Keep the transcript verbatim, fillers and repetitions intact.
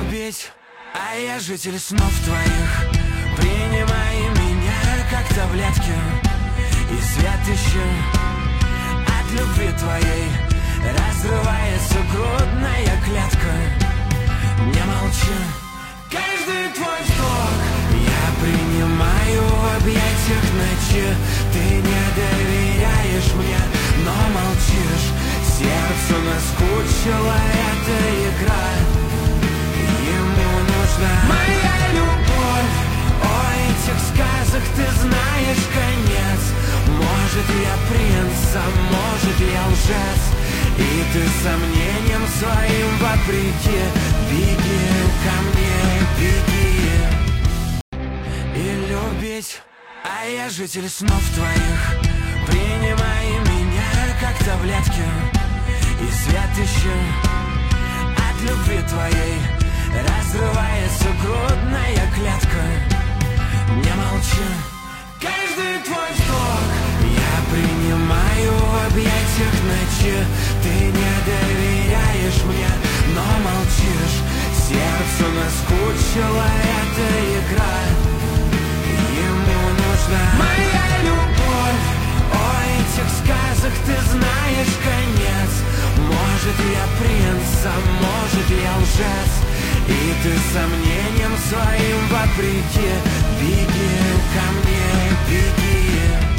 любить, а я житель снов твоих. Принимай меня как таблетки, и свет ищи от любви твоей. Разрывается грудная клетка. Не молчи, каждый твой вздох я принимаю в объятиях ночи. Ты не доверяешь мне, но молчишь. Сердцу наскучила эта игра. Ему нужна моя любовь. О этих сказок ты знаешь конец. Может я принц, а может я лжец. И ты сомнением своим вопреки беги ко мне, беги. И любить, а я житель снов твоих. Принимай меня как таблетки, и свет ищи от любви твоей. Разрывается грудная клетка. Не молчи, каждый твой вздох я принимаю в объятиях ночи. Ты не доверяешь мне, но молчишь. Сердцу наскучила эта игра. Ему нужна моя любовь. О этих сказок ты знаешь конец. Может я принц, а может я лжец. И ты сомнением своим вопреки беги ко мне, беги.